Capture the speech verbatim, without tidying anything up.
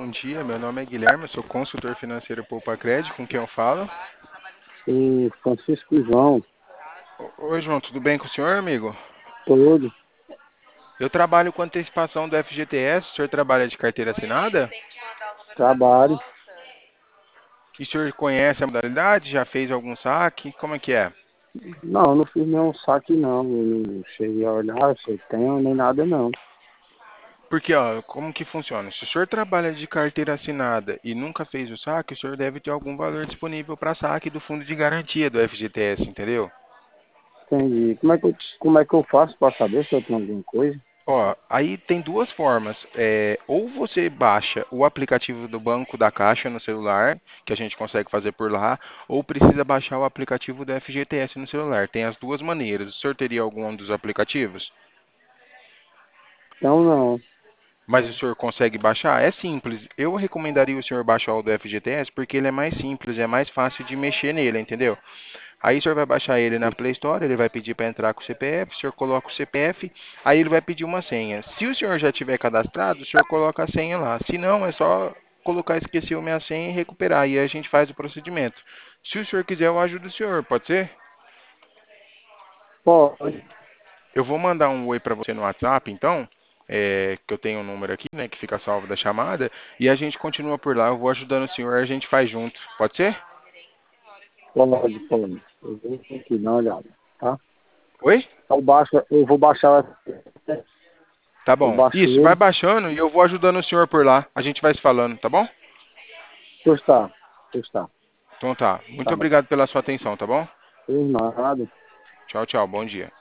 bom dia. Meu nome é Guilherme, eu sou consultor financeiro Poupa Crédito, com quem eu falo. E Francisco João, O- Oi, João, tudo bem com o senhor, amigo? todo, Eu trabalho com antecipação do F G T S, o senhor trabalha de carteira assinada? trabalho. E o senhor conhece a modalidade? Já fez algum saque? Como é que é? Não, não fiz nenhum saque não. Eu não cheguei a olhar se eu tenho nem nada não. Porque, ó, como que funciona? Se o senhor trabalha de carteira assinada e nunca fez o saque, o senhor deve ter algum valor disponível para saque do fundo de garantia do F G T S, entendeu? Entendi. Como é que eu, como é que eu faço para saber se eu tenho alguma coisa? Ó, aí tem duas formas. É, ou você baixa o aplicativo do Banco da Caixa no celular, que a gente consegue fazer por lá, ou precisa baixar o aplicativo do F G T S no celular. Tem as duas maneiras. O senhor teria algum dos aplicativos? Então não. Mas o senhor consegue baixar? É simples. Eu recomendaria o senhor baixar o do F G T S porque ele é mais simples, é mais fácil de mexer nele, entendeu? Aí o senhor vai baixar ele na Play Store, ele vai pedir para entrar com o C P F, o senhor coloca o C P F, aí ele vai pedir uma senha. Se o senhor já tiver cadastrado, o senhor coloca a senha lá. Se não, é só colocar esqueceu minha senha e recuperar, e aí a gente faz o procedimento. Se o senhor quiser, eu ajudo o senhor, pode ser? Pode. Eu vou mandar um oi para você no WhatsApp, então, é, que eu tenho um número aqui, né, que fica salvo da chamada, e a gente continua por lá, eu vou ajudando o senhor, a gente faz junto, pode ser? Pode, pode. Eu vou aqui dar uma olhada, tá? Oi? Eu baixo, eu vou baixar, Tá eu bom. baixo Isso, vai ele. baixando e eu vou ajudando o senhor por lá, a gente vai se falando, tá bom? Pois tá, pois tá. Então tá. Muito Tá bom. obrigado pela sua atenção, tá bom? Fiz nada. Tchau, tchau. Bom dia.